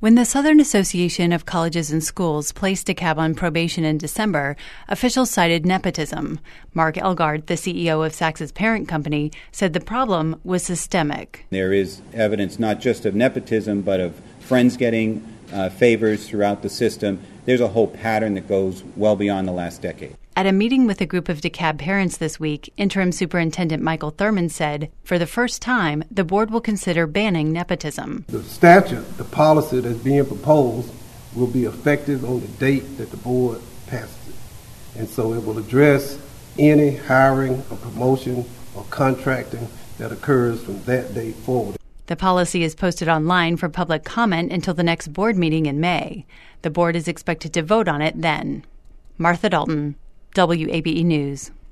When the Southern Association of Colleges and Schools placed DeKalb on probation in December, officials cited nepotism. Mark Elgard, the CEO of Sachs's parent company, said the problem was systemic. There is evidence not just of nepotism, but of friends getting favors throughout the system. There's a whole pattern that goes well beyond the last decade. At a meeting with a group of DeKalb parents this week, Interim Superintendent Michael Thurman said, for the first time, the board will consider banning nepotism. The statute, the policy that's being proposed, will be effective on the date that the board passes it. And so it will address any hiring or promotion or contracting that occurs from that date forward. The policy is posted online for public comment until the next board meeting in May. The board is expected to vote on it then. Martha Dalton, WABE News.